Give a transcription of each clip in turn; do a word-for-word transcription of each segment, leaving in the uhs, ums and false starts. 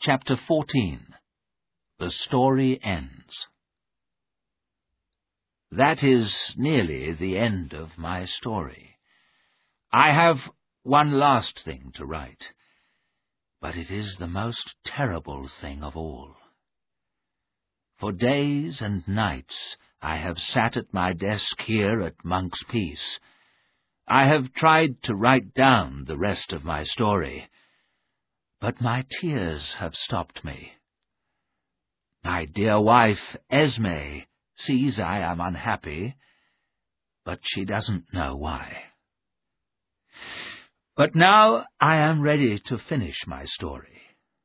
Chapter fourteen. The Story Ends. That is nearly the end of my story. I have one last thing to write, but it is the most terrible thing of all. For days and nights I have sat at my desk here at Monk's Peace. I have tried to write down the rest of my story, but my tears have stopped me. My dear wife, Esme, sees I am unhappy, but she doesn't know why. But now I am ready to finish my story.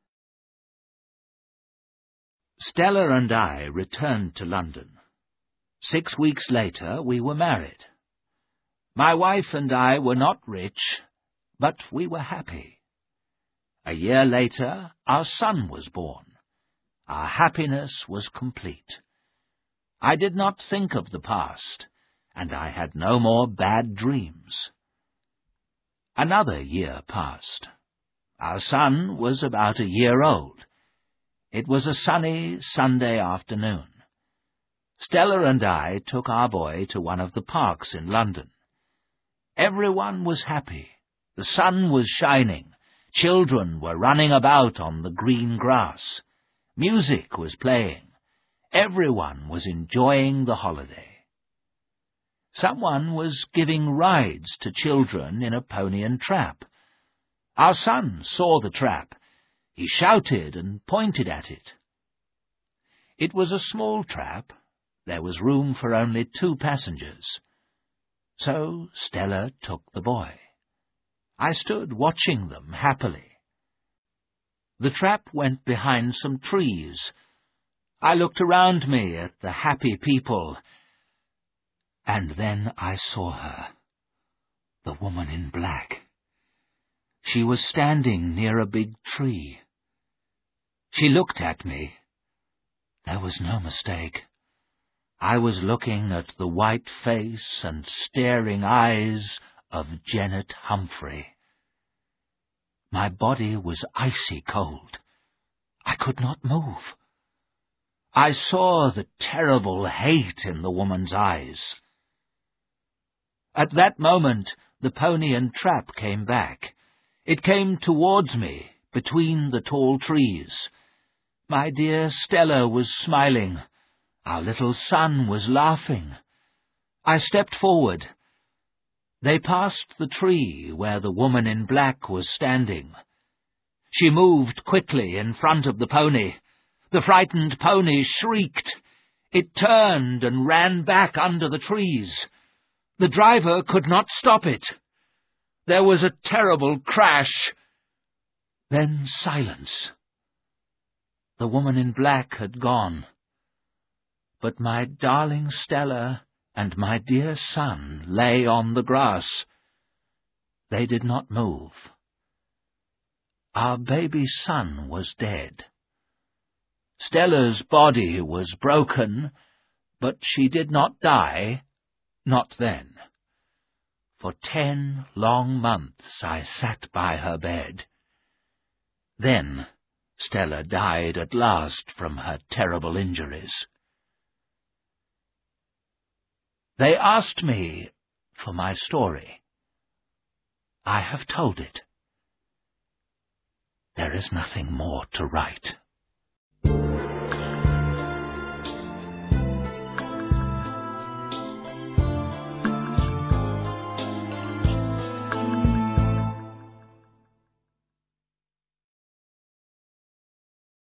Stella and I returned to London. Six weeks later we were married. My wife and I were not rich, but we were happy. A year later our son was born. Our happiness was complete. I did not think of the past, and I had no more bad dreams. Another year passed. Our son was about a year old. It was a sunny Sunday afternoon. Stella and I took our boy to one of the parks in London. Everyone was happy. The sun was shining. Children were running about on the green grass. Music was playing. Everyone was enjoying the holiday. Someone was giving rides to children in a pony and trap. Our son saw the trap. He shouted and pointed at it. It was a small trap. There was room for only two passengers. So Stella took the boy. I stood watching them happily. The trap went behind some trees. I looked around me at the happy people, and then I saw her, the woman in black. She was standing near a big tree. She looked at me. There was no mistake. I was looking at the white face and staring eyes of Janet Humphrey. My body was icy cold. I could not move. I saw the terrible hate in the woman's eyes. At that moment, the pony and trap came back. It came towards me, between the tall trees. My dear Stella was smiling. Our little son was laughing. I stepped forward. They passed the tree where the woman in black was standing. She moved quickly in front of the pony. The frightened pony shrieked. It turned and ran back under the trees. The driver could not stop it. There was a terrible crash. Then silence. The woman in black had gone. But my darling Stella and my dear son lay on the grass. They did not move. Our baby son was dead. Stella's body was broken, but she did not die, not then. For ten long months I sat by her bed. Then Stella died at last from her terrible injuries. They asked me for my story. I have told it. There is nothing more to write.